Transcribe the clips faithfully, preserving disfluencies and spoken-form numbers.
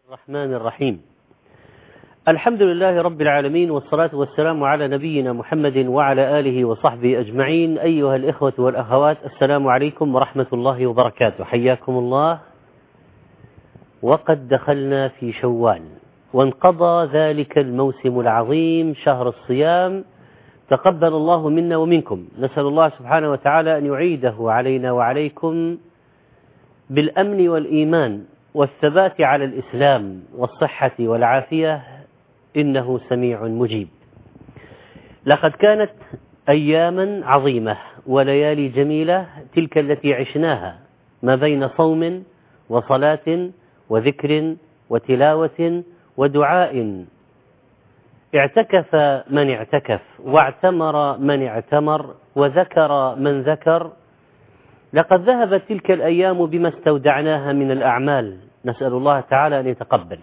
الرحمن الرحيم. الحمد لله رب العالمين، والصلاة والسلام على نبينا محمد وعلى آله وصحبه أجمعين. أيها الإخوة والأخوات، السلام عليكم ورحمة الله وبركاته، حياكم الله. وقد دخلنا في شوال، وانقضى ذلك الموسم العظيم شهر الصيام، تقبل الله منا ومنكم. نسأل الله سبحانه وتعالى أن يعيده علينا وعليكم بالأمن والإيمان والثبات على الإسلام والصحة والعافية، إنه سميع مجيب. لقد كانت أياما عظيمة وليالي جميلة تلك التي عشناها ما بين صوم وصلاة وذكر وتلاوة ودعاء. اعتكف من اعتكف، واعتمر من اعتمر، وذكر من ذكر. لقد ذهبت تلك الأيام بما استودعناها من الأعمال، نسأل الله تعالى أن يتقبل.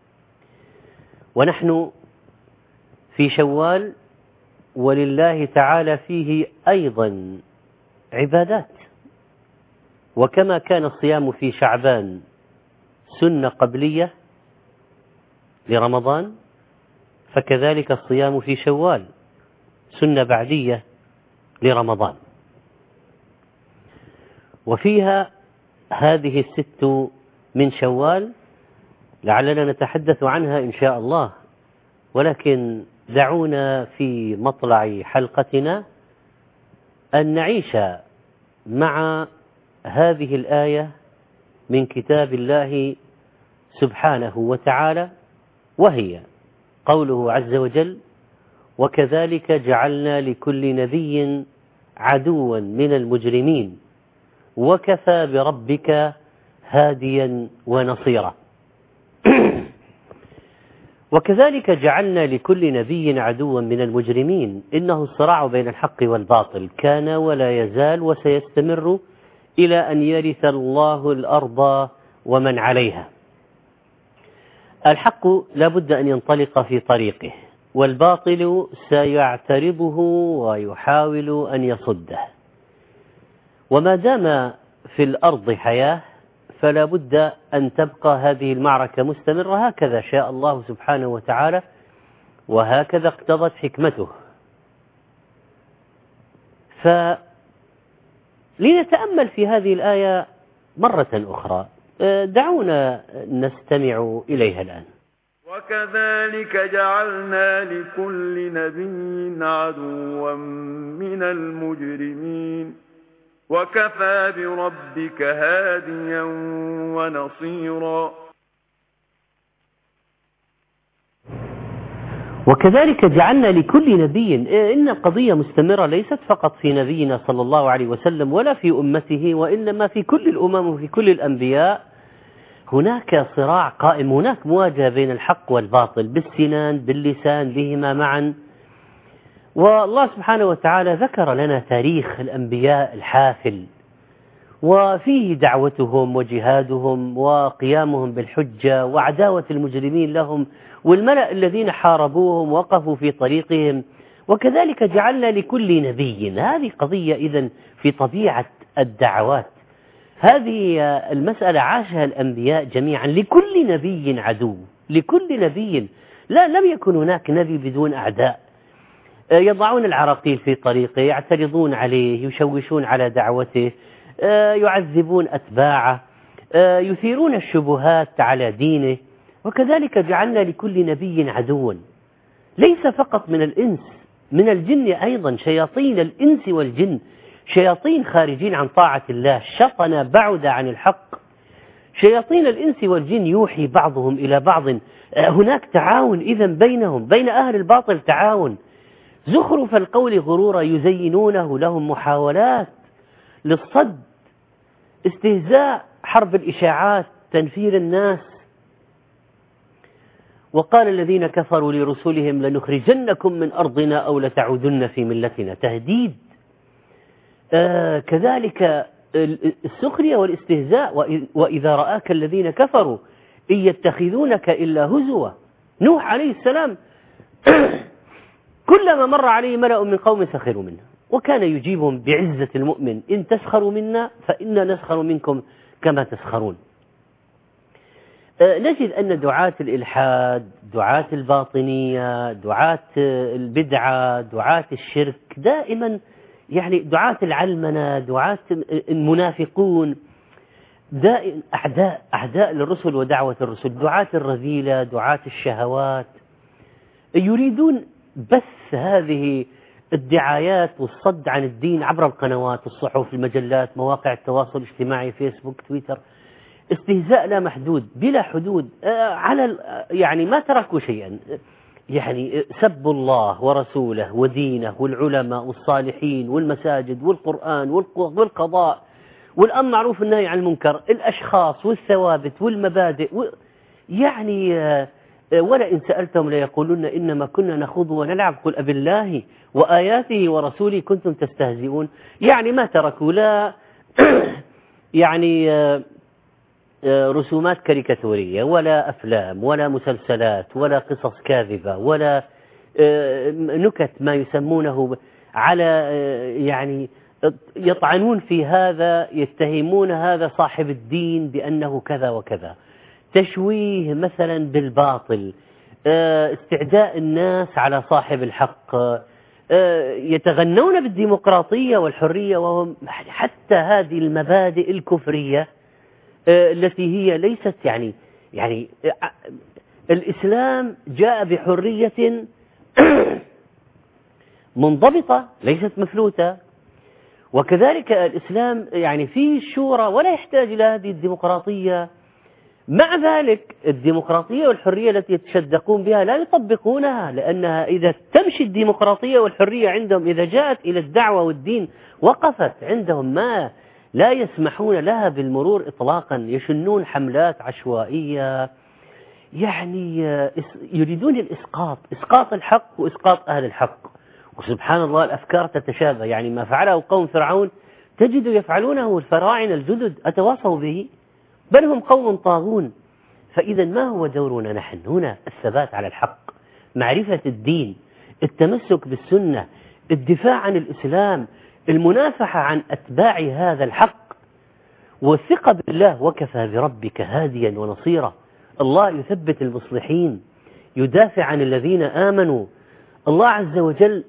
ونحن في شوال، ولله تعالى فيه أيضا عبادات. وكما كان الصيام في شعبان سنة قبلية لرمضان، فكذلك الصيام في شوال سنة بعدية لرمضان. وفيها هذه الست من شوال لعلنا نتحدث عنها إن شاء الله، ولكن دعونا في مطلع حلقتنا أن نعيش مع هذه الآية من كتاب الله سبحانه وتعالى، وهي قوله عز وجل: وكذلك جعلنا لكل نبي عدوا من المجرمين وكفى بربك هاديا ونصيرا. وكذلك جعلنا لكل نبي عدوا من المجرمين. إنه الصراع بين الحق والباطل كان ولا يزال وسيستمر إلى أن يرث الله الأرض ومن عليها. الحق لا بد أن ينطلق في طريقه، والباطل سيعترضه ويحاول أن يصده. وما دام في الأرض حياة فلا بد أن تبقى هذه المعركة مستمرة. هكذا شاء الله سبحانه وتعالى، وهكذا اقتضت حكمته. فلنتأمل في هذه الآية مرة أخرى، دعونا نستمع إليها الآن. وكذلك جعلنا لكل نبي عدوا من المجرمين وكفى بربك هاديا ونصيرا. وكذلك جعلنا لكل نبي، إن القضية مستمرة ليست فقط في نبينا صلى الله عليه وسلم ولا في أمته، وإنما في كل الأمم وفي كل الأنبياء. هناك صراع قائم، هناك مواجهة بين الحق والباطل بالسنان باللسان بهما معا. والله سبحانه وتعالى ذكر لنا تاريخ الأنبياء الحافل، وفيه دعوتهم وجهادهم وقيامهم بالحجة وعداوة المجرمين لهم، والملأ الذين حاربوهم وقفوا في طريقهم. وكذلك جعلنا لكل نبي، هذه قضية إذن في طبيعة الدعوات. هذه المسألة عاشها الأنبياء جميعا، لكل نبي عدو، لكل نبي. لا لم يكن هناك نبي بدون أعداء يضعون العراقيل في طريقه، يعترضون عليه، يشوشون على دعوته، يعذبون أتباعه، يثيرون الشبهات على دينه. وكذلك جعلنا لكل نبي عدوا، ليس فقط من الإنس، من الجن أيضا. شياطين الإنس والجن، شياطين خارجين عن طاعة الله، شطنا بعد عن الحق. شياطين الإنس والجن يوحي بعضهم إلى بعض. هناك تعاون إذن بينهم، بين أهل الباطل تعاون. زخرف القول غرورا يزينونه لهم، محاولات للصد، استهزاء، حرب الإشاعات، تنفير الناس. وقال الذين كفروا لرسلهم لنخرجنكم من أرضنا أو لتعودن في ملتنا، تهديد. آه كذلك السخرية والاستهزاء. وإذا رآك الذين كفروا إن يتخذونك إلا هزوا. نوح عليه السلام كلما مر عليه ملأ من قوم سخروا منه، وكان يجيبهم بعزة المؤمن: إن تسخروا منا فإنا نسخر منكم كما تسخرون. نجد أن دعاة الإلحاد، دعاة الباطنية، دعاة البدعة، دعاة الشرك، دائما يعني دعاة العلمنة، دعاة المنافقون، دائما أعداء أعداء للرسل ودعوة الرسل، دعاة الرذيلة، دعاة الشهوات، يريدون بث هذه الدعايات والصد عن الدين عبر القنوات، الصحف، المجلات، مواقع التواصل الاجتماعي، فيسبوك، تويتر، استهزاء لا محدود بلا حدود، على يعني ما تركوا شيئا، يعني سبوا الله ورسوله ودينه والعلماء والصالحين والمساجد والقرآن والقضاء والأمر معروف والنهي عن المنكر، الأشخاص والثوابت والمبادئ، يعني ولئن سألتهم ليقولون إنما كنا نخوض ونلعب قل أب الله وآياته ورسوله كنتم تستهزئون. يعني ما تركوا لا يعني رسومات كاريكاتورية ولا أفلام ولا مسلسلات ولا قصص كاذبة ولا نكت ما يسمونه على يعني يطعنون في هذا، يتهمون هذا صاحب الدين بأنه كذا وكذا، تشويه مثلا بالباطل، استعداء الناس على صاحب الحق، يتغنون بالديمقراطية والحرية، وهم حتى هذه المبادئ الكفرية التي هي ليست يعني يعني الإسلام جاء بحرية منضبطة ليست مفلوتة، وكذلك الإسلام يعني فيه شورى ولا يحتاج إلى هذه الديمقراطية. مع ذلك الديمقراطية والحرية التي يتشدقون بها لا يطبقونها، لأنها إذا تمشي الديمقراطية والحرية عندهم، إذا جاءت إلى الدعوة والدين وقفت عندهم، ما لا يسمحون لها بالمرور إطلاقا، يشنون حملات عشوائية، يعني يريدون الإسقاط، إسقاط الحق وإسقاط أهل الحق. وسبحان الله الأفكار تتشابه، يعني ما فعله قوم فرعون تجد يفعلونه الفراعنة الجدد، أتواصوا به، بل هم قوم طاغون. فإذا ما هو دورنا نحن هنا؟ الثبات على الحق، معرفة الدين، التمسك بالسنة، الدفاع عن الإسلام، المنافحة عن أتباع هذا الحق، والثقة بالله، وكفى بربك هاديا ونصيرا. الله يثبت المصلحين، يدافع عن الذين آمنوا. الله عز وجل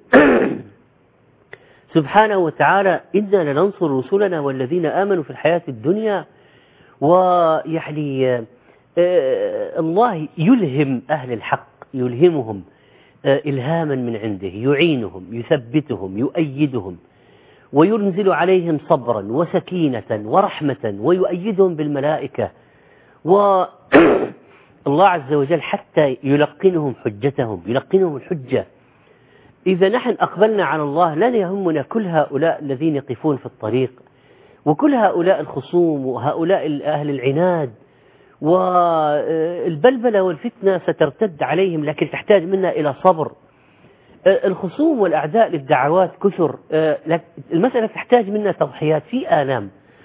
سبحانه وتعالى إنا لننصر رسلنا والذين آمنوا في الحياة الدنيا. ويعني الله يلهم أهل الحق، يلهمهم إلهاما من عنده، يعينهم، يثبتهم، يؤيدهم، وينزل عليهم صبرا وسكينة ورحمة، ويؤيدهم بالملائكة. والله عز وجل حتى يلقنهم حجتهم، يلقنهم الحجة. إذا نحن أقبلنا على الله لا يهمنا كل هؤلاء الذين يقفون في الطريق، وكل هؤلاء الخصوم، وهؤلاء أهل العناد، والبلبلة والفتنة سترتد عليهم، لكن تحتاج منا إلى صبر. الخصوم والأعداء للدعوات كثر، المسألة تحتاج منا تضحيات، في آلام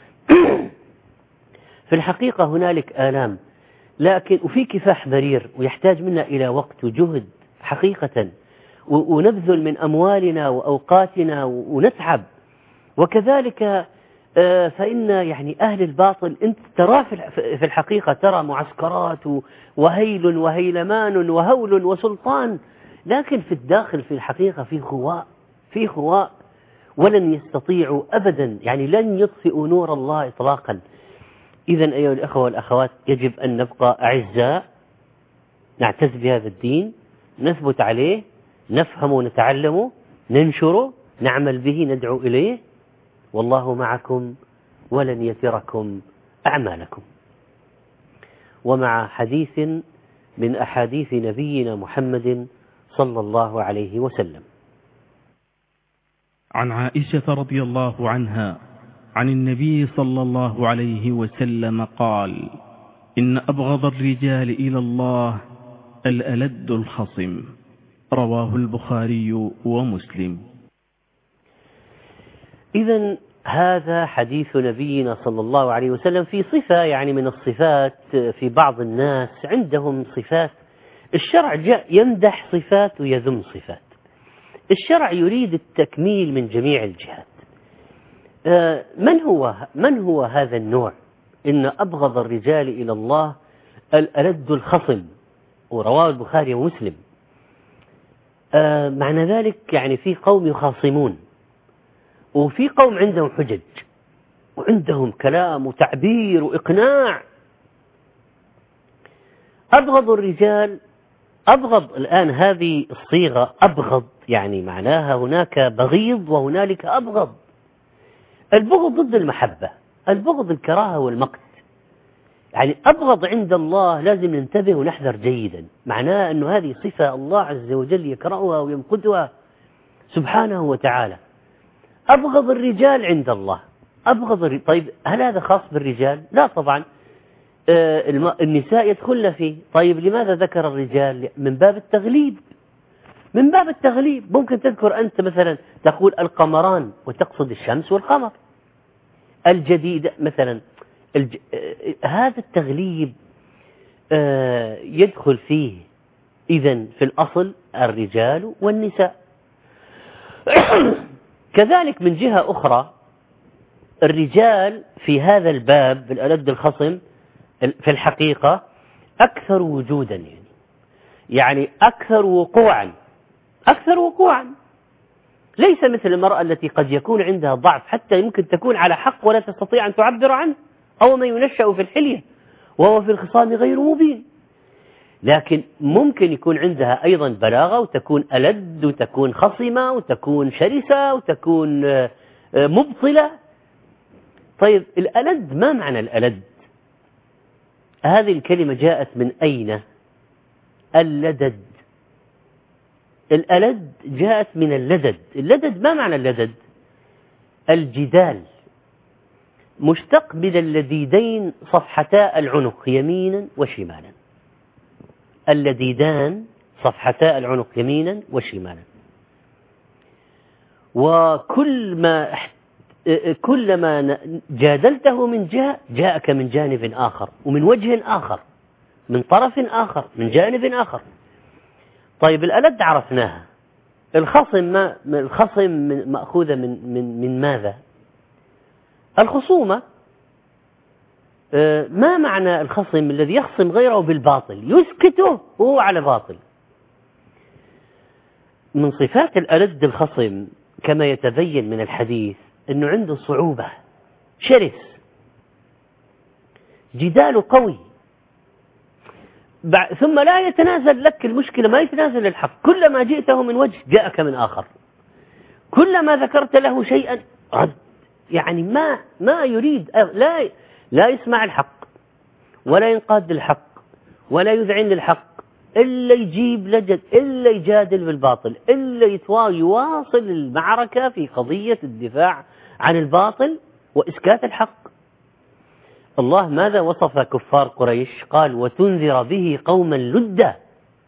في الحقيقة هنالك آلام، لكن وفي كفاح مرير، ويحتاج منا إلى وقت وجهد حقيقة، ونبذل من أموالنا وأوقاتنا ونتعب. وكذلك فإن يعني أهل الباطل أنت ترى في الحقيقة، ترى معسكرات وهيل وهيلمان وهول وسلطان، لكن في الداخل في الحقيقة في خواء، في خواء، ولن يستطيعوا أبدا، يعني لن يطفئوا نور الله إطلاقا. إذن أيها الأخوة والأخوات يجب أن نبقى أعزاء، نعتز بهذا الدين، نثبت عليه، نفهم ونتعلم، ننشره، نعمل به، ندعو إليه، والله معكم ولن يتركم أعمالكم. ومع حديث من أحاديث نبينا محمد صلى الله عليه وسلم. عن عائشة رضي الله عنها عن النبي صلى الله عليه وسلم قال: إن أبغض الرجال إلى الله الألد الخصم. رواه البخاري ومسلم. إذن هذا حديث نبينا صلى الله عليه وسلم في صفة يعني من الصفات. في بعض الناس عندهم صفات، الشرع جاء يمدح صفات ويذم صفات. الشرع يريد التكميل من جميع الجهات. من هو من هو هذا النوع؟ إن أبغض الرجال إلى الله الألد الخصم، ورواه البخاري ومسلم. آه معنى ذلك يعني في قوم يخاصمون، وفي قوم عندهم حجج وعندهم كلام وتعبير وإقناع. أبغض الرجال، أبغض الآن هذه الصيغة أبغض، يعني معناها هناك بغيض وهنالك أبغض. البغض ضد المحبة، البغض الكراهة والمقت. يعني أبغض عند الله لازم ننتبه ونحذر جيدا، معناه أنه هذه صفة الله عز وجل يكرهها ويمقتها سبحانه وتعالى. أبغض الرجال عند الله، أبغض الرجال. طيب هل هذا خاص بالرجال؟ لا طبعا، آه النساء يدخلن فيه. طيب لماذا ذكر الرجال؟ من باب التغليب، من باب التغليب. ممكن تذكر أنت مثلا تقول القمران وتقصد الشمس والقمر. الجديد مثلا الج... هذا التغليب آه يدخل فيه إذن في الأصل الرجال والنساء. كذلك من جهة أخرى الرجال في هذا الباب بالألد الخصم في الحقيقة أكثر وجودا، يعني يعني أكثر وقوعا، أكثر وقوعا. ليس مثل المرأة التي قد يكون عندها ضعف، حتى يمكن تكون على حق ولا تستطيع أن تعبر عنه، أو من ينشأ في الحلية وهو في الخصام غير مبين. لكن ممكن يكون عندها أيضا بلاغة وتكون ألد وتكون خصمة وتكون شرسة وتكون مبطلة. طيب الألد، ما معنى الألد؟ هذه الكلمة جاءت من أين؟ اللدد. الألد جاءت من اللدد. اللدد ما معنى اللدد؟ الجدال، مشتق من اللديدين صفحتا العنق يمينا وشمالا. اللديدان صفحتا العنق يمينا وشمالا. وكل ما كلما جادلته من جهة جاءك من جانب آخر، ومن وجه آخر، من طرف آخر، من جانب آخر. طيب الألد عرفناها. الخصم، ما الخصم مأخوذة من من من ماذا؟ الخصومة. ما معنى الخصم؟ الذي يخصم غيره بالباطل، يسكته وهو على باطل. من صفات الألد الخصم كما يتبين من الحديث أنه عنده صعوبة، شرس، جدال قوي، ثم لا يتنازل لك المشكلة، ما يتنازل الحق. كلما جئته من وجه جاءك من آخر، كلما ذكرت له شيئا رد. يعني ما ما يريد، لا لا يسمع الحق ولا ينقاد للحق ولا يذعن للحق، إلا يجيب لجد، إلا يجادل بالباطل، إلا يواصل المعركة في قضية الدفاع عن الباطل وإسكات الحق. الله ماذا وصف كفار قريش؟ قال وتنذر به قوما لدا،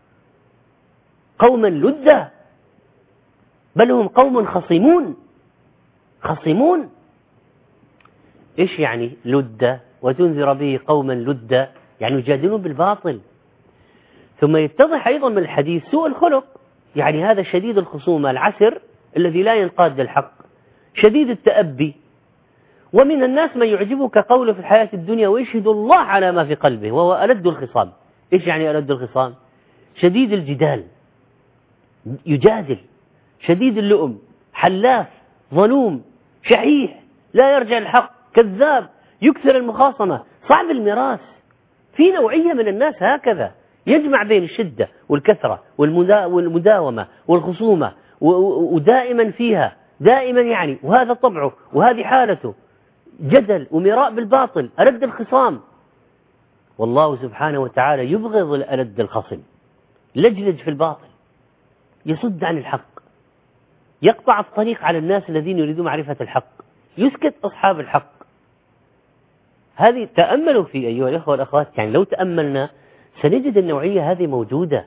قوما لدا، بل هم قوم خصمون. خصمون إيش يعني لدا؟ وتنذر به قوما لدا يعني يجادلون بالباطل. ثم يتضح أيضا من الحديث سوء الخلق، يعني هذا شديد الخصومة العسر الذي لا ينقاد للحق، شديد التأبي. ومن الناس من يعجبك قوله في الحياة الدنيا ويشهد الله على ما في قلبه وهو ألد الخصام. إيش يعني ألد الخصام؟ شديد الجدال، يجادل، شديد اللؤم، حلاف، ظلوم، شحيح، لا يرجع الحق، كذاب، يكثر المخاصمة، صعب الميراث. في نوعية من الناس هكذا يجمع بين الشدة والكثرة والمداومة والخصومة، ودائما فيها، دائما يعني، وهذا طبعه وهذه حالته، جدل ومراء بالباطل، ألد الخصام. والله سبحانه وتعالى يبغض الألد الخصم، لجلج في الباطل، يصد عن الحق، يقطع الطريق على الناس الذين يريدون معرفة الحق، يسكت أصحاب الحق. هذه تأملوا في أيها الأخوة والأخوات، يعني لو تأملنا سنجد النوعية هذه موجودة،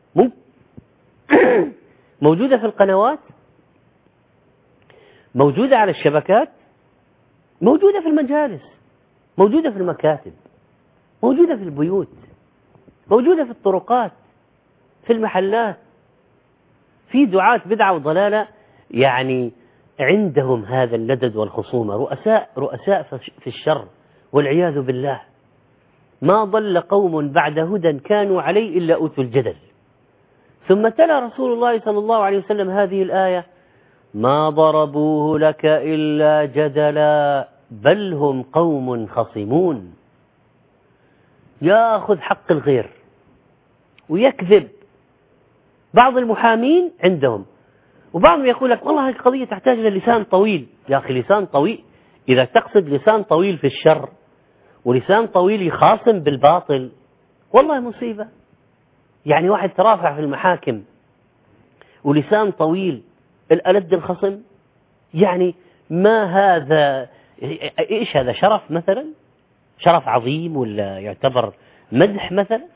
موجودة في القنوات، موجودة على الشبكات، موجودة في المجالس، موجودة في المكاتب، موجودة في البيوت، موجودة في الطرقات، في المحلات. في دعاة بدعة وضلالة يعني عندهم هذا اللدد والخصومة، رؤساء رؤساء في الشر والعياذ بالله. ما ضل قوم بعد هدى كانوا عليه إلا أوتوا الجدل. ثم تلا رسول الله صلى الله عليه وسلم هذه الآية: ما ضربوه لك إلا جدلا بل هم قوم خصمون. يأخذ حق الغير ويكذب. بعض المحامين عندهم، وبعضهم يقول لك والله هذه القضية تحتاج إلى لسان طويل. يا أخي لسان طويل إذا تقصد لسان طويل في الشر ولسان طويل يخاصم بالباطل والله مصيبة. يعني واحد ترافع في المحاكم ولسان طويل الألد الخصم، يعني ما هذا؟ إيش هذا؟ شرف مثلا؟ شرف عظيم ولا يعتبر مدح مثلا؟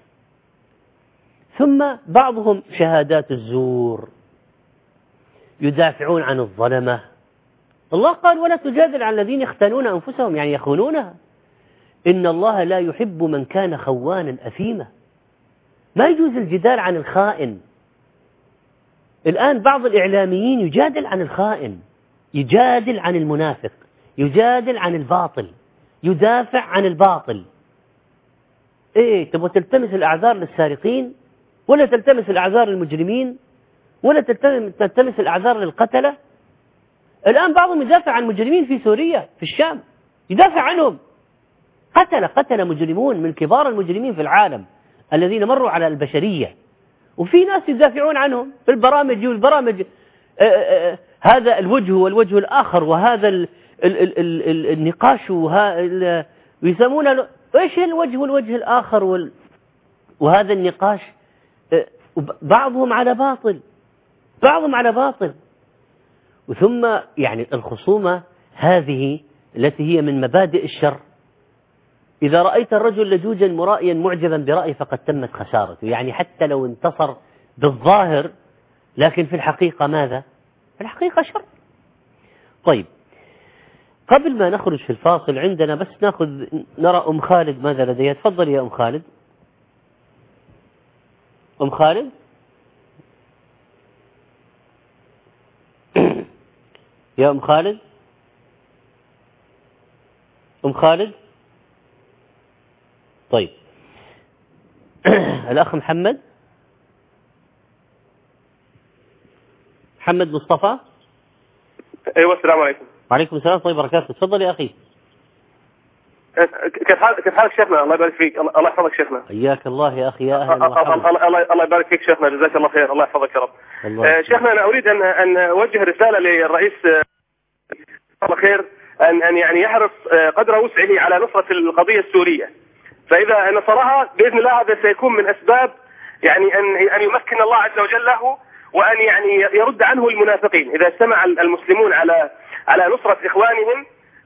ثم بعضهم شهادات الزور، يدافعون عن الظلمة. الله قال: ولا تجادل عن الذين يختانون أنفسهم، يعني يخونونها. إن الله لا يحب من كان خوانا أثيما. ما يجوز الجدال عن الخائن. الآن بعض الإعلاميين يجادل عن الخائن، يجادل عن المنافق، يجادل عن الباطل، يدافع عن الباطل. إيه، تبغى تلتمس الأعذار للسارقين ولا تلتمس الأعذار للمجرمين ولا تلتمس الأعذار للقتلة؟ الآن بعضهم يدافع عن مجرمين في سوريا في الشام، يدافع عنهم. قتل قتل مجرمون من كبار المجرمين في العالم الذين مروا على البشرية، وفي ناس يدافعون عنهم في البرامج والبرامج. آآ آآ هذا الوجه والوجه الآخر، وهذا ال ال ال ال ال النقاش، ويسمونه ايش الوجه والوجه الآخر وال وهذا النقاش. بعضهم على باطل، بعضهم على باطل. وثم يعني الخصومة هذه التي هي من مبادئ الشر. إذا رأيت الرجل لجوجا مرائيا معجبا برأي فقد تمت خسارته، يعني حتى لو انتصر بالظاهر لكن في الحقيقة ماذا؟ في الحقيقة شر. طيب، قبل ما نخرج في الفاصل عندنا بس ناخذ نرى أم خالد ماذا لديها. تفضل يا أم خالد. أم خالد يا أم خالد أم خالد طيب. الأخ محمد محمد مصطفى. أيوة، السلام عليكم. وعليكم السلام ورحمة الله وبركاته. تفضل يا أخي. كيف حالك كيف حالك شيخنا؟ الله يبارك فيك. الله يحفظك شيخنا. حياك الله يا أخي. يا أهلا وسهلا. الله الله يبارك فيك شيخنا، جزاك الله خير. الله يحفظك يا رب. آه شيخنا، أنا أريد أن أن أوجه رسالة للرئيس الله خير أن أن يعني يحرص قدر وسعه على نصرة القضية السورية. فإذا نصرها بإذن الله هذا سيكون من أسباب يعني أن أن يمكن الله عز وجل له، وأن يعني يرد عنه المنافقين. إذا اجتمع المسلمون على على نصرة إخوانهم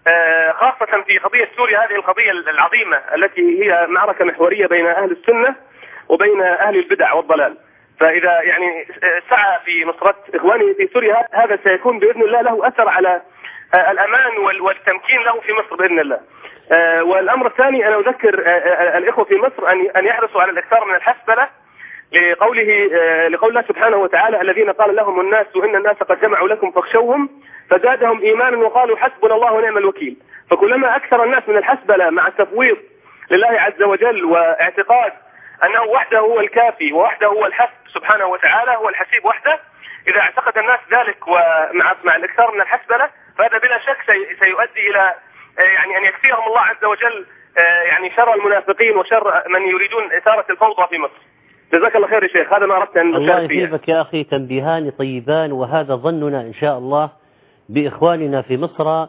خاصة في قضية سوريا، هذه القضية العظيمة التي هي معركة محورية بين أهل السنة وبين أهل البدع والضلال. فإذا يعني سعى في نصرة إخوانه في سوريا هذا سيكون بإذن الله له أثر على الأمان والتمكين له في مصر بإذن الله. والأمر الثاني، أنا أذكر الإخوة في مصر أن أن يحرصوا على الإكثار من الحسبلة لقوله لقول الله سبحانه وتعالى: الذين قال لهم الناس إن الناس قد جمعوا لكم فاخشوهم فزادهم إيمانا وقالوا حسبنا الله ونعم الوكيل. فكلما أكثر الناس من الحسبلة مع التفويض لله عز وجل واعتقاد أنه وحده هو الكافي ووحده هو الحسب سبحانه وتعالى، هو الحسيب وحده، إذا اعتقد الناس ذلك ومع مع الإكثار من الحسبلة فهذا بلا شك سيؤدي إلى يعني أن يكفيهم الله عز وجل يعني شر المنافقين وشر من يريدون إثارة الفوضى في مصر. جزاك الله خير يا شيخ، هذا ما أردت أن الله يثيبك يا أخي. تنبيهان طيبان، وهذا ظننا إن شاء الله بإخواننا في مصر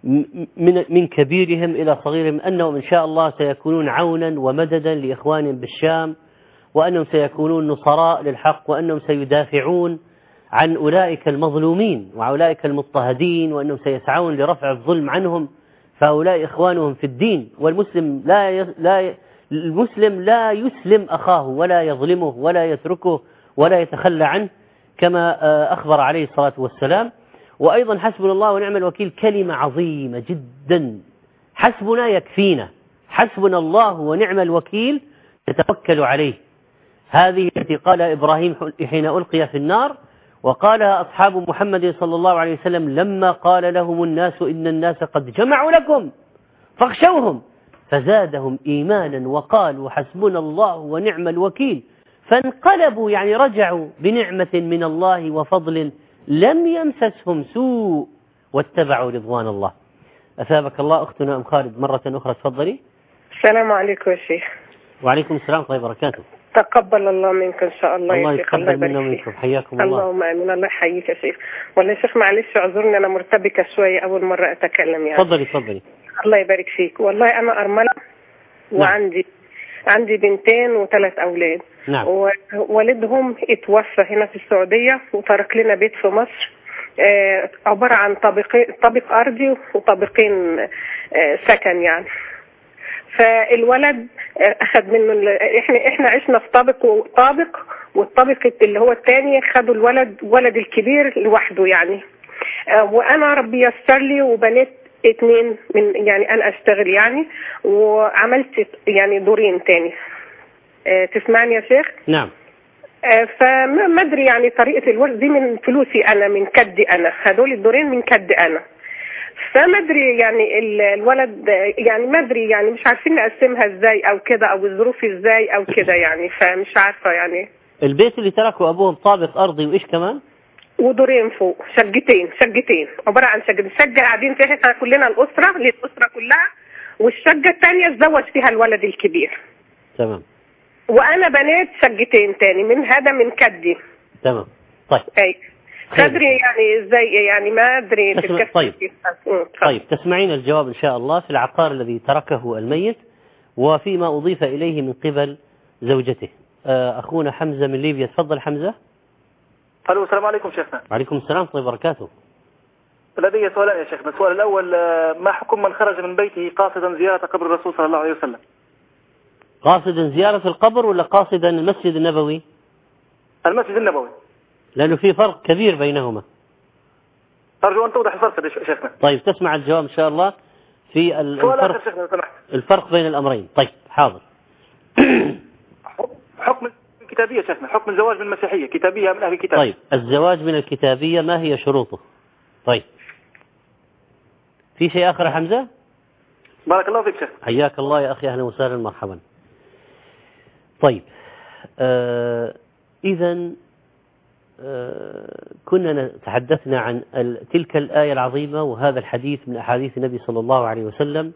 من من كبيرهم إلى صغيرهم، أنهم إن شاء الله سيكونون عونا ومددا لإخوانهم بالشام، وأنهم سيكونون نصراء للحق، وأنهم سيدافعون عن أولئك المظلومين وأولئك المضطهدين، وأنهم سيسعون لرفع الظلم عنهم. فهؤلاء إخوانهم في الدين، والمسلم لا ي... لا ي... المسلم لا يسلم أخاه ولا يظلمه ولا يتركه ولا يتخلى عنه كما أخبر عليه الصلاة والسلام. وأيضا حسبنا الله ونعم الوكيل كلمة عظيمة جدا. حسبنا يكفينا، حسبنا الله ونعم الوكيل نتوكل عليه. هذه التي قال إبراهيم حين ألقي في النار، وقالها أصحاب محمد صلى الله عليه وسلم لما قال لهم الناس إن الناس قد جمعوا لكم فاخشوهم فزادهم إيمانا وقالوا حسبنا الله ونعم الوكيل، فانقلبوا يعني رجعوا بنعمة من الله وفضل لم يمسسهم سوء واتبعوا رضوان الله. أثابك الله. أختنا أم خالد مرة أخرى تفضلي. السلام عليكم يا شيخ. وعليكم السلام ورحمة الله وبركاته. تقبل الله منك إن شاء الله, الله يا شيخ. الله يتقبل منا ومنكم. حياكم الله. اللهم آمين. الله يحييك يا شيخ. والله يا شيخ معلش اعذرني أنا مرتبكة شوية أول مرة أتكلم يعني. تفضلي تفضلي. الله يبارك فيك. والله أنا أرملة وعندي نعم. عندي بنتين وثلاث أولاد. نعم. ووالدهم اتوفى هنا في السعودية وترك لنا بيت في مصر آه عبارة عن طابقين، طابق أرضي وطابقين آه سكن يعني. فالولد أخذ منه، إحنا إحنا عشنا في طابق وطابق، والطابق اللي هو الثاني خدوا الولد ولد الكبير لوحده يعني. آه وأنا ربي يسر لي وبنيت اتنين من يعني أنا أشتغل يعني، وعملت يعني دورين تاني. آه تسمعني يا شيخ؟ نعم. آه فما أدري يعني طريقة الورد دي من فلوسي أنا، من كدي أنا، هدول الدورين من كدي أنا. فما أدري يعني الولد يعني ما أدري يعني مش عارفين نقسمها إزاي أو كده، أو الظروف إزاي أو كده يعني، فمش عارفة يعني. البيت اللي تركوا أبوهم طابق أرضي وإيش كمان؟ ودورين فوق، شقتين شقتين عبارة عن شقتين، شقة قاعدين فيها احنا كلنا الأسرة للأسرة كلها، والشقة الثانية اتزوج فيها الولد الكبير. تمام. وأنا بنيت شقتين تاني من هذا من كدي. تمام. طيب. أي. تدري يعني ازاي يعني ما أدري. تسمع... طيب. طيب تسمعين الجواب إن شاء الله في العقار الذي تركه الميت وفيما أضيف إليه من قبل زوجته. أخونا حمزة من ليبيا. تفضل حمزة. الو السلام عليكم شيخنا. وعليكم السلام ورحمة الله وبركاته. لدي سؤالان يا شيخنا. السؤال الأول، ما حكم من خرج من بيته قاصدا زيارة قبر الرسول صلى الله عليه وسلم؟ قاصدا زيارة القبر ولا قاصدا المسجد النبوي؟ المسجد النبوي، لأنه في فرق كبير بينهما. أرجو أن توضح الفرق يا شيخنا. طيب تسمع الجواب إن شاء الله في الفرق, شيخنا سمحت. الفرق بين الأمرين. طيب حاضر. حكم كتابية شيخنا، حكم الزواج من المسيحية كتابية من أهل الكتاب. طيب الزواج من الكتابية ما هي شروطه؟ طيب في شيء آخر يا حمزة؟ بارك الله فيك شيخ. حياك الله يا أخي، أهلا وسهلا مرحبا. طيب آه إذا آه كنا تحدثنا عن تلك الآية العظيمة وهذا الحديث من أحاديث النبي صلى الله عليه وسلم،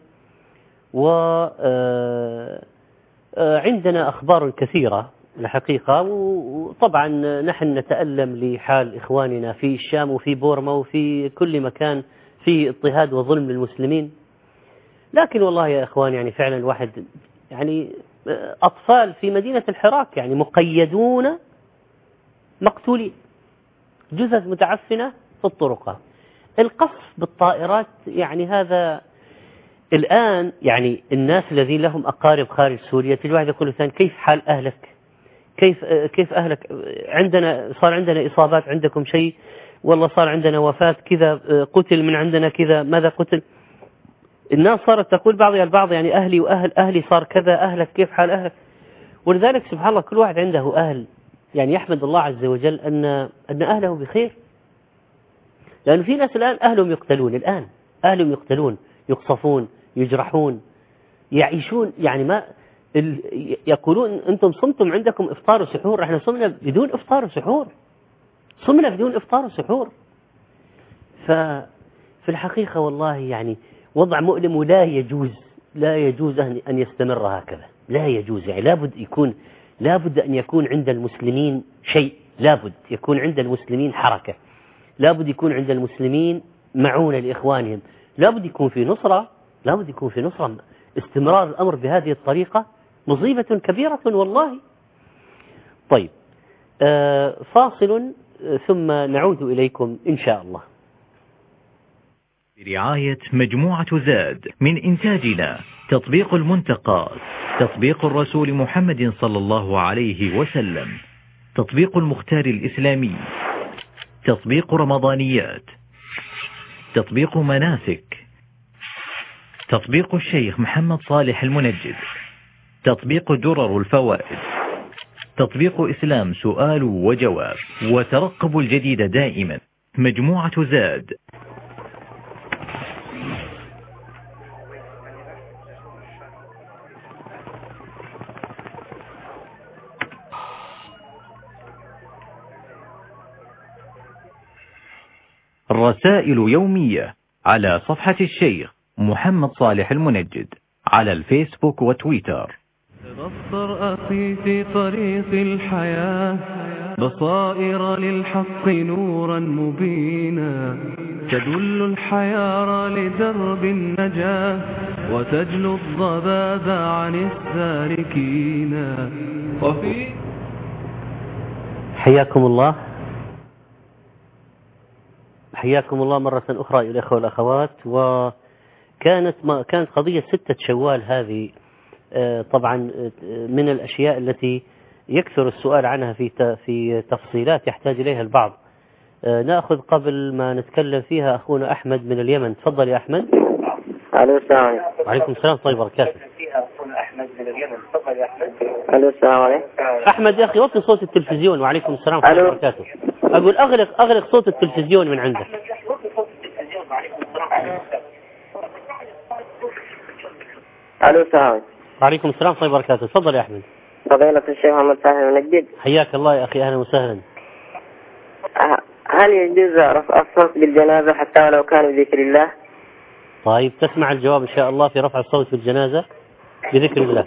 وعندنا أخبار كثيرة الحقيقة، وطبعا نحن نتألم لحال إخواننا في الشام وفي بورما وفي كل مكان فيه اضطهاد وظلم للمسلمين. لكن والله يا إخوان يعني فعلا الواحد يعني أطفال في مدينة الحراك يعني مقيدون مقتولين، جثث متعفنة في الطرقات، القصف بالطائرات. يعني هذا الآن يعني الناس الذين لهم أقارب خارج سوريا تجي واحد يقول ثاني كيف حال أهلك؟ كيف كيف أهلك؟ عندنا صار عندنا إصابات، عندكم شيء؟ والله صار عندنا وفاة كذا، قتل من عندنا كذا، ماذا قتل؟ الناس صارت تقول بعضها البعض يعني أهلي وأهل أهلي صار كذا، أهلك كيف حال أهلك؟ ولذلك سبحان الله كل واحد عنده أهل، يعني يحمد الله عز وجل أن أن أهله بخير. لأنه في ناس الآن أهلهم يقتلون، الآن أهلهم يقتلون، يقصفون، يجرحون، يعيشون يعني ما يقولون أنتم صمتم عندكم إفطار وسحور، احنا صمنا بدون إفطار وسحور، صمنا بدون إفطار وسحور. ففي الحقيقة والله يعني وضع مؤلم، ولا يجوز لا يجوز أن يستمر هكذا، لا يجوز. يعني لابد يكون لابد أن يكون عند المسلمين شيء، لابد يكون عند المسلمين حركة، لابد يكون عند المسلمين معونة لإخوانهم، لابد يكون في نصرة، لابد يكون في نصرة. استمرار الأمر بهذه الطريقة مصيبة كبيرة والله. طيب آه فاصل ثم نعود إليكم إن شاء الله. برعاية مجموعة زاد من إنتاجنا تطبيق المنتقى، تطبيق الرسول محمد صلى الله عليه وسلم، تطبيق المختار الإسلامي، تطبيق رمضانيات، تطبيق مناسك، تطبيق الشيخ محمد صالح المنجد، تطبيق درر الفوائد، تطبيق إسلام سؤال وجواب، وترقبوا الجديد دائما. مجموعة زاد. رسائل يومية على صفحة الشيخ محمد صالح المنجد على الفيسبوك وتويتر. تبصر أخي في طريق الحياة، بصائر للحق نورا مبينا، تدل الحيار لدرب النجاة، وتجلو الضباب عن السالكين. وفي حياكم الله حياكم الله مرة أخرى إلى الأخوة والأخوات. وكانت ما كانت قضية ستة شوال هذه طبعا من الأشياء التي يكثر السؤال عنها في في تفصيلات يحتاج إليها البعض. نأخذ قبل ما نتكلم فيها أخونا أحمد من اليمن. تفضل يا أحمد. ألو السلام. وعليكم السلام طيب وبركاته. ألو السلام عليكم. أحمد يا أخي وطي صوت التلفزيون. وعليكم السلام ورحمة الله وبركاته. أقول أغلق أغلق صوت التلفزيون من عندك. ألو السلام. وعليكم السلام طيب وبركاته. تفضل يا أحمد. فضيلة الشيخ محمد صالح المنجد. حياك الله يا أخي أهلا وسهلا. هل يجوز رفع الصوت بالجنازة حتى ولو كان بذكر الله؟ طيب تسمع الجواب إن شاء الله في رفع الصوت في الجنازة بذكر الله.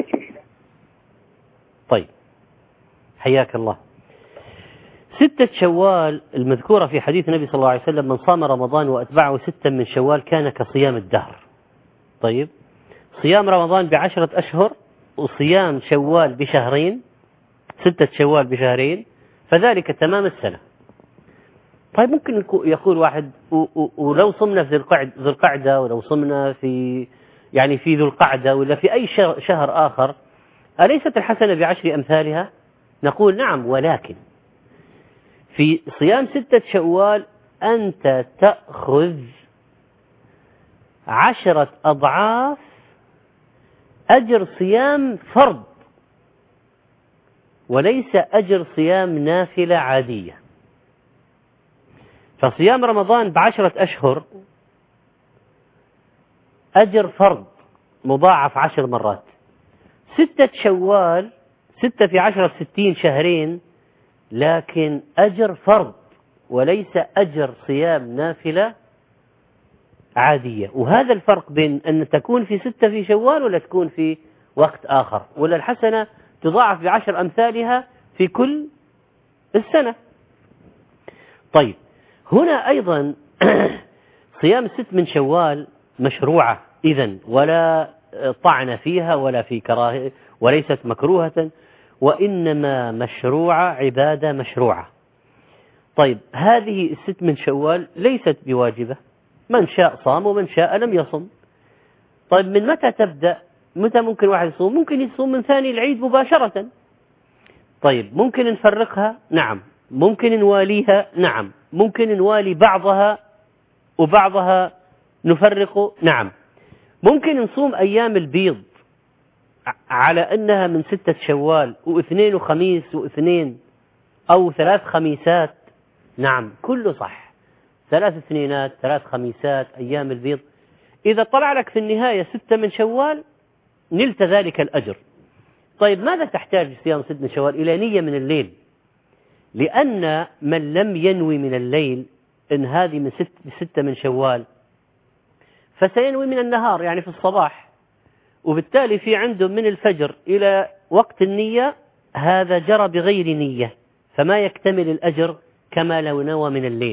طيب حياك الله. ستة شوال المذكورة في حديث النبي صلى الله عليه وسلم: من صام رمضان وأتبعه ستا من شوال كان كصيام الدهر. طيب صيام رمضان بعشرة أشهر وصيام شوال بشهرين، ستة شوال بشهرين، فذلك تمام السنة. طيب ممكن يقول واحد ولو صمنا في ذو القعدة ولو صمنا في يعني في ذو القعدة ولا في أي شهر آخر أليست الحسنة بعشر أمثالها؟ نقول نعم، ولكن في صيام ستة شوال أنت تأخذ عشرة أضعاف أجر صيام فرض وليس أجر صيام نافلة عادية. فصيام رمضان بعشرة أشهر أجر فرض مضاعف عشر مرات. ستة شوال ستة في عشرة ستين شهرين، لكن أجر فرض وليس أجر صيام نافلة عادية. وهذا الفرق بين أن تكون في ستة في شوال ولا تكون في وقت آخر، ولا الحسنة تضاعف بعشر أمثالها في كل السنة. طيب هنا أيضا صيام الست من شوال مشروعة إذن، ولا طعن فيها ولا في كراهية، وليست مكروهة، وإنما مشروعة، عبادة مشروعة. طيب هذه الست من شوال ليست بواجبة، من شاء صام ومن شاء لم يصم. طيب من متى تبدأ؟ متى ممكن واحد يصوم؟ ممكن يصوم من ثاني العيد مباشرة. طيب ممكن نفرقها؟ نعم. ممكن نواليها؟ نعم. ممكن نوالي بعضها وبعضها نفرق؟ نعم. ممكن نصوم أيام البيض على أنها من ستة شوال واثنين وخميس واثنين، أو ثلاث خميسات؟ نعم كله صح، ثلاث اثنينات ثلاث خميسات أيام البيض. إذا طلع لك في النهاية ستة من شوال نلت ذلك الأجر. طيب ماذا تحتاج صيام ستة من شوال؟ إلى نية من الليل، لأن من لم ينوي من الليل إن هذه من ست ستة من شوال فسينوي من النهار، يعني في الصباح، وبالتالي في عنده من الفجر إلى وقت النية هذا جرى بغير نية، فما يكتمل الأجر كما لو نوى من الليل.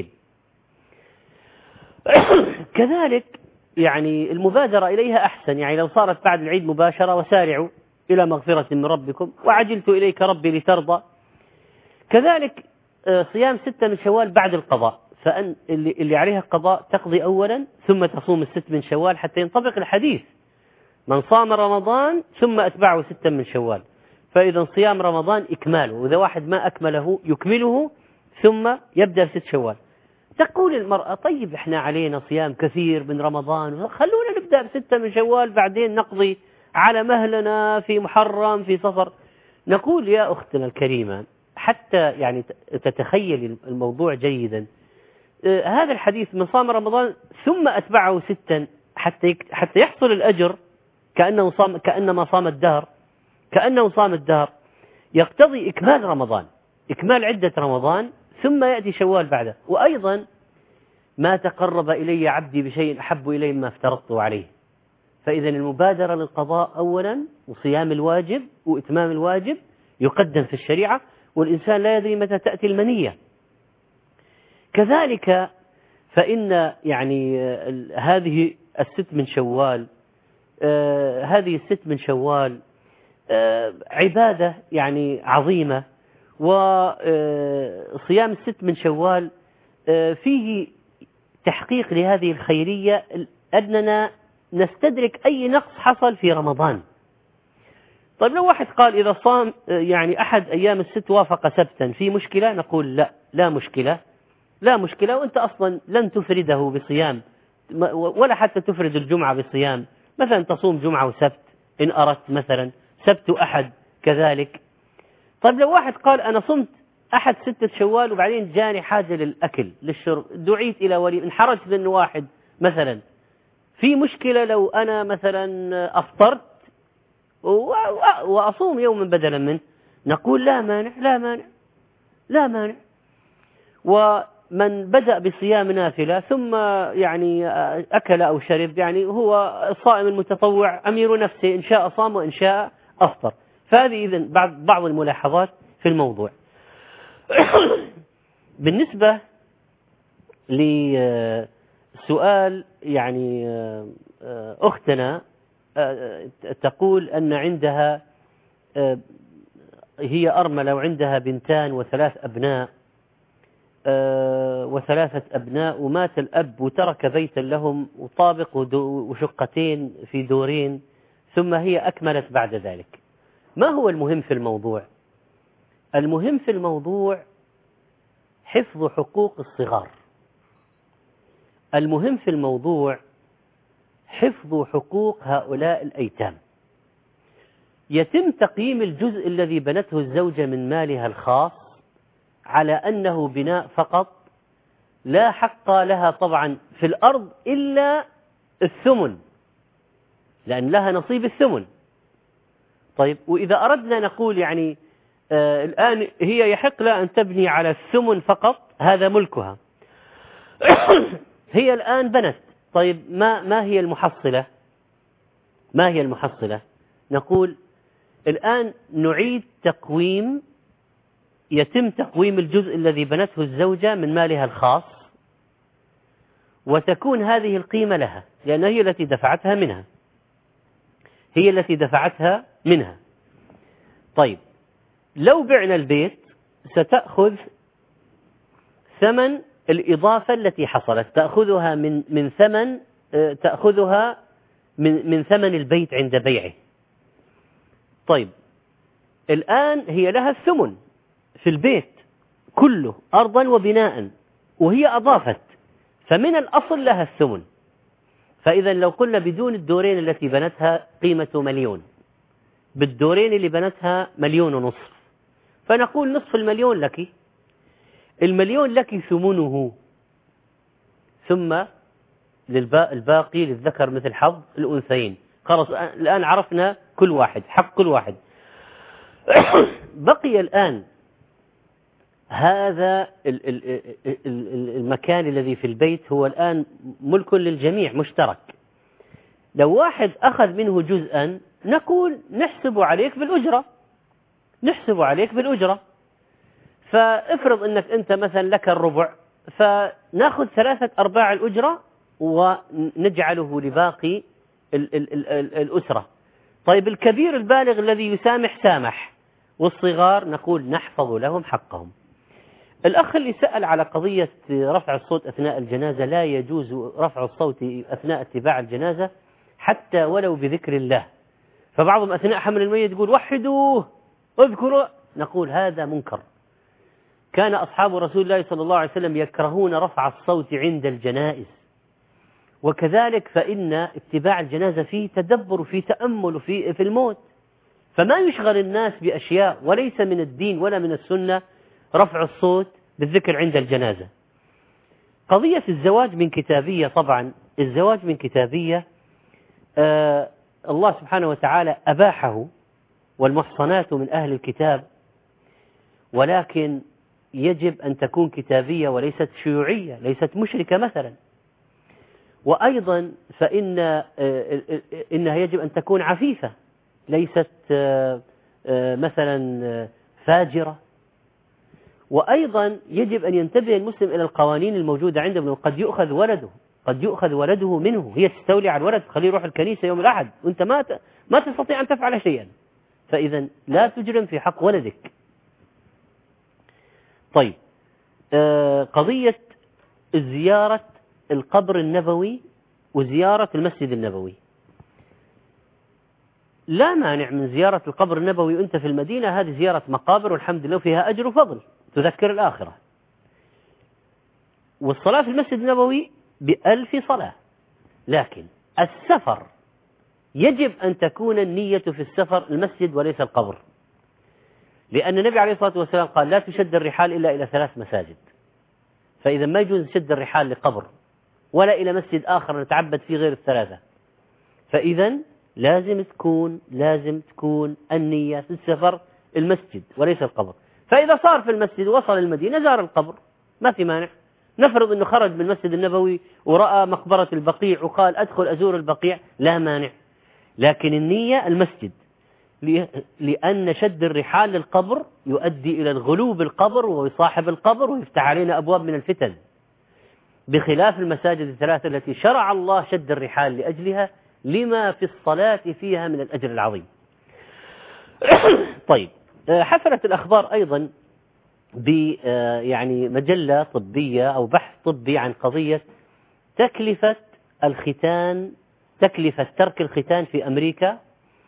كذلك يعني المبادرة إليها أحسن، يعني لو صارت بعد العيد مباشرة: وسارعوا إلى مغفرة من ربكم وعجلت إليك ربي لترضى. كذلك صيام ستة من شوال بعد القضاء، فأن اللي, اللي عليها قضاء تقضي أولا ثم تصوم الست من شوال حتى ينطبق الحديث: من صام رمضان ثم أتبعه ستة من شوال. فإذا صيام رمضان إكماله، وإذا واحد ما أكمله يكمله ثم يبدأ ست شوال. تقول المرأة: طيب إحنا علينا صيام كثير من رمضان، خلونا نبدأ بستة من شوال بعدين نقضي على مهلنا في محرم في صفر. نقول يا أختنا الكريمة حتى يعني تتخيل الموضوع جيدا، هذا الحديث: من صام رمضان ثم أتبعه ستا، حتى حتى يحصل الأجر كأنه صام، كأنما صام الدهر، كأنه صام الدهر، يقتضي إكمال رمضان، إكمال عدة رمضان ثم يأتي شوال بعده. وأيضا ما تقرب إلي عبدي بشيء أحب إلي مما افترضته عليه. فإذا المبادرة للقضاء أولا وصيام الواجب وإتمام الواجب يقدم في الشريعة، والإنسان لا يدري متى تأتي المنية. كذلك فإن يعني هذه الست من شوال آه هذه الست من شوال آه عبادة يعني عظيمة، وصيام الست من شوال آه فيه تحقيق لهذه الخيرية أننا نستدرك أي نقص حصل في رمضان. طيب لو واحد قال إذا صام يعني أحد أيام الست وافق سبتا في مشكلة، نقول لا لا مشكلة لا مشكلة، وأنت أصلا لن تفرده بصيام ولا حتى تفرد الجمعة بصيام، مثلا تصوم جمعة وسبت إن أردت، مثلا سبت وأحد كذلك. طيب لو واحد قال أنا صمت أحد ستة شوال وبعدين جاني حاجة للأكل للشرب، دعيت إلى ولي، انحرجت لأنه واحد مثلا، في مشكلة لو أنا مثلا أفطرت وأصوم يوما بدلا منه؟ نقول لا مانع لا مانع لا مانع. ومن بدأ بصيام نافلة ثم يعني أكل أو شرب، يعني هو الصائم المتطوع أمير نفسه، إن شاء صام وإن شاء أفطر. فهذه إذن بعض الملاحظات في الموضوع. بالنسبة لسؤال يعني أختنا تقول أن عندها هي أرملة وعندها بنتان وثلاث أبناء وثلاثة أبناء، ومات الأب وترك بيتا لهم وطابق وشقتين في دورين، ثم هي أكملت بعد ذلك. ما هو المهم في الموضوع؟ المهم في الموضوع حفظ حقوق الصغار. المهم في الموضوع حفظ حقوق هؤلاء الأيتام. يتم تقييم الجزء الذي بنته الزوجة من مالها الخاص على أنه بناء فقط، لا حق لها طبعا في الأرض إلا الثمن، لأن لها نصيب الثمن. طيب وإذا أردنا نقول يعني آه الآن هي يحق لها أن تبني على الثمن فقط، هذا ملكها. هي الآن بنت، طيب ما ما هي المحصلة؟ ما هي المحصلة؟ نقول الآن نعيد تقويم، يتم تقويم الجزء الذي بنته الزوجة من مالها الخاص، وتكون هذه القيمة لها، لأن هي التي دفعتها منها هي التي دفعتها منها. طيب لو بعنا البيت ستأخذ ثمن الإضافة التي حصلت، تأخذها من من ثمن تأخذها من من ثمن البيت عند بيعه. طيب الآن هي لها الثمن في البيت كله أرضا وبناء، وهي أضافت، فمن الأصل لها الثمن. فإذا لو قلنا بدون الدورين التي بنتها قيمته مليون، بالدورين اللي بنتها مليون ونصف، فنقول نصف المليون لك، المليون لك ثمنه، ثم الباقي للذكر مثل حظ الأنثيين. خلاص الآن عرفنا كل واحد حق كل واحد. بقي الآن هذا المكان الذي في البيت هو الآن ملك للجميع مشترك. لو واحد أخذ منه جزءا نقول نحسب عليك بالأجرة، نحسب عليك بالأجرة. فافرض أنك أنت مثلا لك الربع، فناخذ ثلاثة أرباع الأجرة ونجعله لباقي الأسرة. طيب الكبير البالغ الذي يسامح سامح، والصغار نقول نحفظ لهم حقهم. الأخ اللي سأل على قضية رفع الصوت أثناء الجنازة، لا يجوز رفع الصوت أثناء اتباع الجنازة حتى ولو بذكر الله. فبعضهم أثناء حمل الميت يقول وحدوه اذكروا، نقول هذا منكر. كان أصحاب رسول الله صلى الله عليه وسلم يكرهون رفع الصوت عند الجنائز. وكذلك فإن اتباع الجنازة فيه تدبر وفيه تأمل وفيه في الموت، فما يشغل الناس بأشياء وليس من الدين ولا من السنة رفع الصوت بالذكر عند الجنازة. قضية الزواج من كتابية، طبعا الزواج من كتابية آه الله سبحانه وتعالى أباحه، والمحصنات من أهل الكتاب، ولكن يجب أن تكون كتابية وليست شيوعية، ليست مشركة مثلا. وأيضا فإن إنها يجب أن تكون عفيفة، ليست مثلا فاجرة. وأيضا يجب أن ينتبه المسلم إلى القوانين الموجودة عنده. قد يؤخذ ولده قد يؤخذ ولده منه، هي تستولي على الولد، تخليه يروح الكنيسة يوم الأحد وأنت ما ما تستطيع أن تفعل شيئا، فإذا لا تجرم في حق ولدك. طيب، قضية زيارة القبر النبوي وزيارة المسجد النبوي، لا مانع من زيارة القبر النبوي وأنت في المدينة، هذه زيارة مقابر والحمد لله فيها أجر وفضل تذكر الآخرة. والصلاة في المسجد النبوي بألف صلاة. لكن السفر يجب أن تكون النية في السفر المسجد وليس القبر، لأن النبي عليه الصلاة والسلام قال لا تشد الرحال إلا إلى ثلاث مساجد. فإذا ما يجوز شد الرحال لقبر ولا إلى مسجد آخر نتعبد فيه غير الثلاثة، فإذا لازم تكون لازم تكون النية في السفر المسجد وليس القبر. فإذا صار في المسجد وصل المدينة زار القبر ما في مانع. نفرض أنه خرج من المسجد النبوي ورأى مقبرة البقيع وقال أدخل أزور البقيع، لا مانع، لكن النية المسجد، لأن شد الرحال للقبر يؤدي إلى الغلو بالقبر وصاحب القبر ويفتح علينا أبواب من الفتن، بخلاف المساجد الثلاثة التي شرع الله شد الرحال لأجلها لما في الصلاة فيها من الأجر العظيم. طيب، حفلت الأخبار أيضا ب يعني مجلة طبية أو بحث طبي عن قضية تكلفة الختان، تكلفة ترك الختان في أمريكا.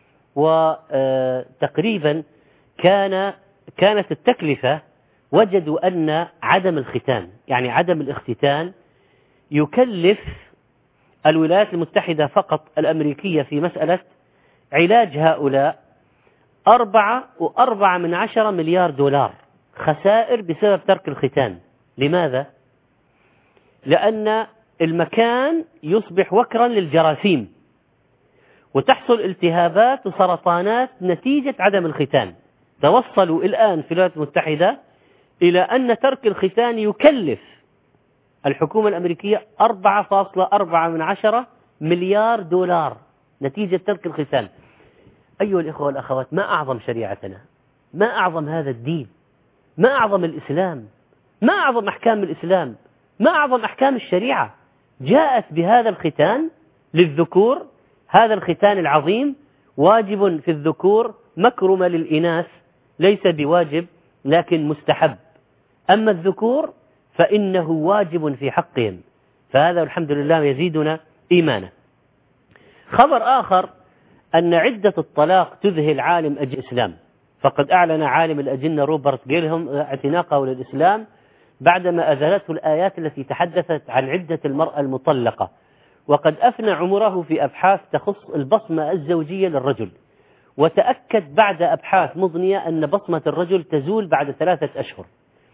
وتقريبا كان كانت التكلفة وجدوا أن عدم الختان يعني عدم الاختتان يكلف الولايات المتحدة فقط الأمريكية في مسألة علاج هؤلاء أربعة وأربعة من عشرة مليار دولار خسائر بسبب ترك الختان. لماذا؟ لأن المكان يصبح وكرا للجراثيم وتحصل التهابات وسرطانات نتيجة عدم الختان. توصلوا الآن في الولايات المتحدة إلى أن ترك الختان يكلف الحكومة الأمريكية أربعة فاصلة أربعة من عشرة مليار دولار نتيجة ترك الختان. أيها الإخوة والأخوات، ما أعظم شريعتنا، ما أعظم هذا الدين، ما أعظم الإسلام، ما أعظم أحكام الإسلام، ما أعظم أحكام الشريعة جاءت بهذا الختان للذكور. هذا الختان العظيم واجب في الذكور، مكرمة للإناث، ليس بواجب لكن مستحب. أما الذكور فإنه واجب في حقهم، فهذا الحمد لله يزيدنا إيمانا. خبر آخر أن عدة الطلاق تذهل عالم الإسلام، فقد أعلن عالم الأجنة روبرت جيلهم اعتناقه للإسلام بعدما أذهلته الآيات التي تحدثت عن عدة المرأة المطلقة، وقد أفنى عمره في أبحاث تخص البصمة الزوجية للرجل، وتأكد بعد أبحاث مضنية أن بصمة الرجل تزول بعد ثلاثة أشهر.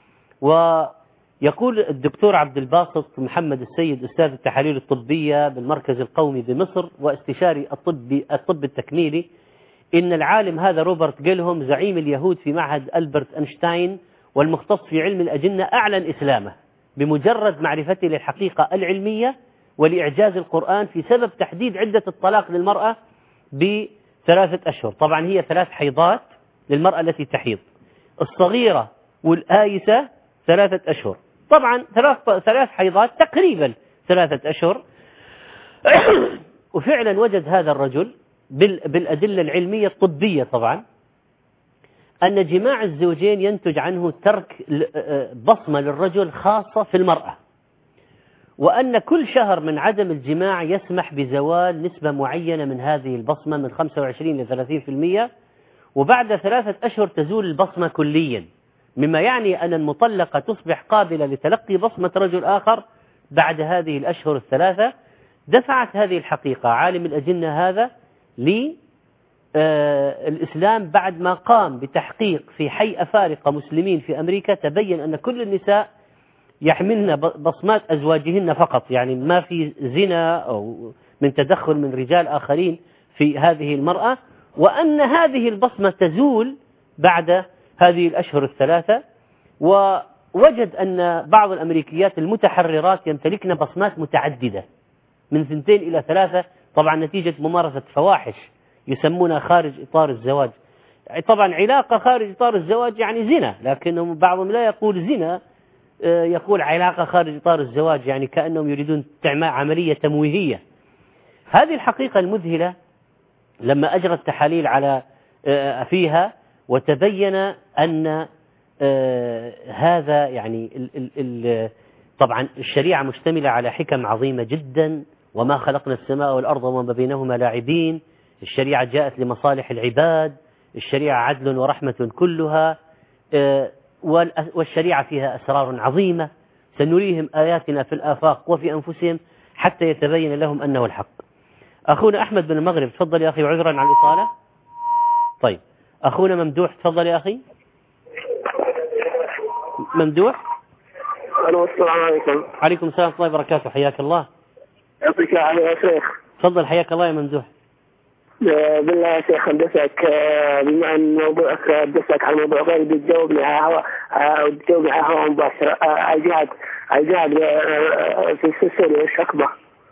ويقول الدكتور عبد الباسط محمد السيد أستاذ التحاليل الطبية بالمركز القومي بمصر واستشاري الطب الطب التكميلي إن العالم هذا روبرت جيلهم زعيم اليهود في معهد ألبرت أينشتاين والمختص في علم الأجنة أعلن إسلامه بمجرد معرفته للحقيقة العلمية ولإعجاز القرآن في سبب تحديد عدة الطلاق للمرأة بثلاثة أشهر. طبعا هي ثلاث حيضات للمرأة التي تحيض، الصغيرة والآيسة ثلاثة أشهر، طبعا ثلاث ثلاث حيضات تقريبا ثلاثة أشهر. وفعلا وجد هذا الرجل بالأدلة العلمية الطبية طبعا أن جماع الزوجين ينتج عنه ترك بصمة للرجل خاصة في المرأة، وأن كل شهر من عدم الجماع يسمح بزوال نسبة معينة من هذه البصمة من خمسة وعشرين إلى ثلاثين بالمئة، وبعد ثلاثة أشهر تزول البصمة كليا، مما يعني أن المطلقة تصبح قابلة لتلقي بصمة رجل آخر بعد هذه الأشهر الثلاثة. دفعت هذه الحقيقة عالم الأجنة هذا للإسلام بعد ما قام بتحقيق في حي أفارقة مسلمين في أمريكا، تبين أن كل النساء يحملن بصمات أزواجهن فقط، يعني ما في زنا أو من تدخل من رجال آخرين في هذه المرأة، وأن هذه البصمة تزول بعد هذه الأشهر الثلاثة. ووجد أن بعض الأمريكيات المتحررات يمتلكن بصمات متعددة من ثنتين إلى ثلاثة، طبعا نتيجة ممارسة فواحش يسمونها خارج إطار الزواج. طبعا علاقة خارج إطار الزواج يعني زنا، لكنهم بعضهم لا يقول زنا، يقول علاقة خارج إطار الزواج، يعني كأنهم يريدون عملية تمويهية. هذه الحقيقة المذهلة لما أجرت تحاليل على فيها وتبين أن هذا يعني ال ال ال طبعا الشريعة مشتملة على حكم عظيمة جدا، وما خلقنا السماء والأرض وما بينهما لاعبين. الشريعة جاءت لمصالح العباد، الشريعة عدل ورحمة كلها، والشريعة فيها أسرار عظيمة سنريهم آياتنا في الآفاق وفي أنفسهم حتى يتبين لهم أنه الحق. أخونا أحمد من المغرب، تفضل يا أخي، وعذرا عن الإطالة. طيب أخونا ممدوح، تفضل يا أخي. ممدوح. ألو، السلام عليكم. عليكم السلام ورحمة الله وبركاته، حياك الله. يعطيك العافية يا شيخ. تفضل حياك الله يا ممدوح. بالله يا شيخ أدسك، بما أن موضوعك أدسك على موضوع غير بتجاوبني على هوا بتجاوبني على هوا مباشر. الجهاد الجهاد في سوريا إيش أكبر؟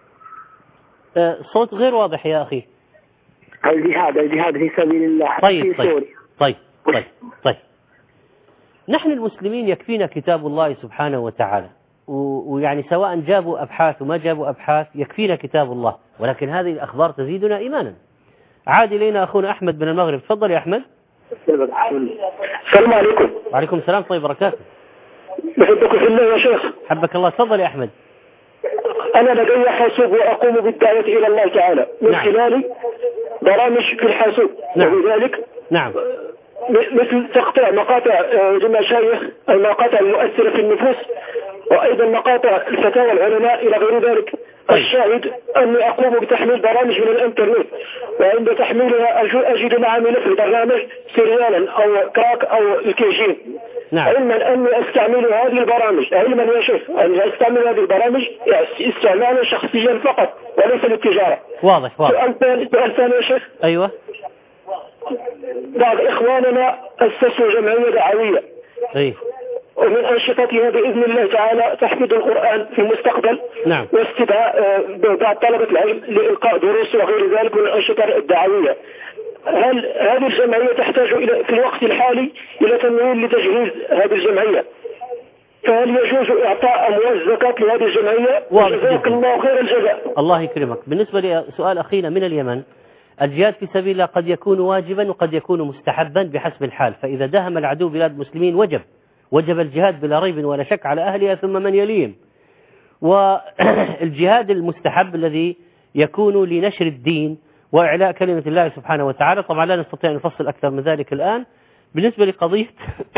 صوت غير واضح يا أخي. الجهاد الجهاد في سبيل الله طيب في سوريا. طيب طيب طيب نحن المسلمين يكفينا كتاب الله سبحانه وتعالى، ويعني سواء جابوا أبحاث وما جابوا أبحاث يكفينا كتاب الله، ولكن هذه الأخبار تزيدنا إيمانا. عاد إلينا أخونا أحمد من المغرب، تفضل يا أحمد. السلام عليكم. وعليكم السلام طيب بركاته. بحبك في الله يا شيخ. حبك الله، تفضل يا أحمد. أنا لدي حاسوب وأقوم بالدعوة إلى الله تعالى من نعم. خلال برامج في الحاسوب. نعم. وبذلك نعم. مثل تقطيع مقاطع المشايخ، المقاطع المؤثرة في النفوس، وأيضا مقاطع الفتاوى العلماء إلى غير ذلك. طيب. الشاهد أني أقوم بتحميل برامج من الإنترنت، وعند تحميلها أجد معي ملف البرنامج سريالا أو كراك أو الكيجين. نعم. علما أني أستعمل هذه البرامج، علما يا شيخ أني أستعمل هذه البرامج استعمالا شخصيا فقط وليس للتجارة. واضح واضح. سؤال ثاني يا شيخ. أيوة. بعض إخواننا أسسوا جمعية دعوية، أي. ومن أنشطتها بإذن الله تعالى تحفيظ القرآن في المستقبل. نعم. واستدعاء بعض طلبة العلم لإلقاء دروس وغير ذلك من الأنشطة الدعوية. هل هذه الجمعية تحتاج إلى في الوقت الحالي إلى تمويل لتجهيز هذه الجمعية؟ فهل يجوز إعطاء أموال الزكاة لهذه الجمعية؟ جزاك الله خير الجزاء. الله يكرمك. بالنسبة لسؤال أخينا من اليمن، الجهاد في سبيل الله قد يكون واجبا وقد يكون مستحبا بحسب الحال، فإذا داهم العدو بلاد المسلمين وجب وجب الجهاد بلا ريب ولا شك على أهلها ثم من يليهم. والجهاد المستحب الذي يكون لنشر الدين وإعلاء كلمة الله سبحانه وتعالى، طبعا لا نستطيع أن نفصل أكثر من ذلك الآن. بالنسبة لقضية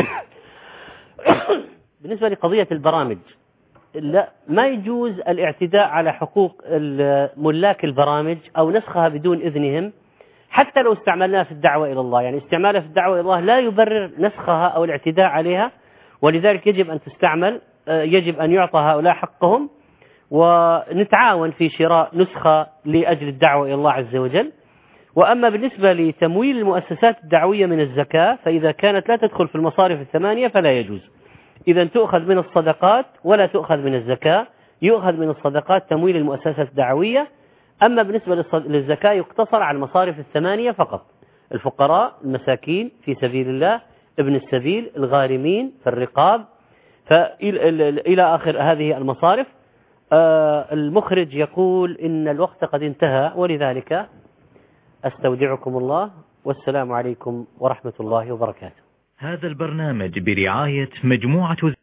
بالنسبة لقضية البرامج، لا ما يجوز الاعتداء على حقوق ملاك البرامج أو نسخها بدون إذنهم، حتى لو استعملناها في الدعوة إلى الله. يعني استعمالها في الدعوة إلى الله لا يبرر نسخها أو الاعتداء عليها، ولذلك يجب أن تستعمل، يجب أن يعطى هؤلاء حقهم، ونتعاون في شراء نسخة لأجل الدعوة إلى الله عز وجل. وأما بالنسبة لتمويل المؤسسات الدعوية من الزكاة، فإذا كانت لا تدخل في المصارف الثمانية فلا يجوز. إذا تؤخذ من الصدقات ولا تؤخذ من الزكاة، يؤخذ من الصدقات تمويل المؤسسات الدعوية. أما بالنسبة للزكاة يقتصر على المصارف الثمانية فقط: الفقراء، المساكين في سبيل الله، ابن السبيل، الغارمين في الرقاب، فإلى آخر هذه المصارف. المخرج يقول إن الوقت قد انتهى، ولذلك أستودعكم الله، والسلام عليكم ورحمة الله وبركاته. هذا البرنامج برعاية مجموعة